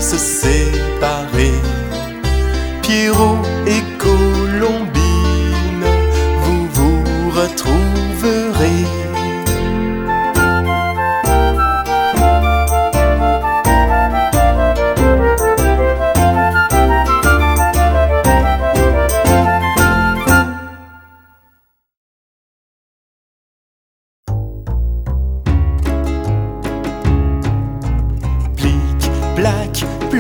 se séparer. Pierrot et Colombine, vous vous retrouverez. Black,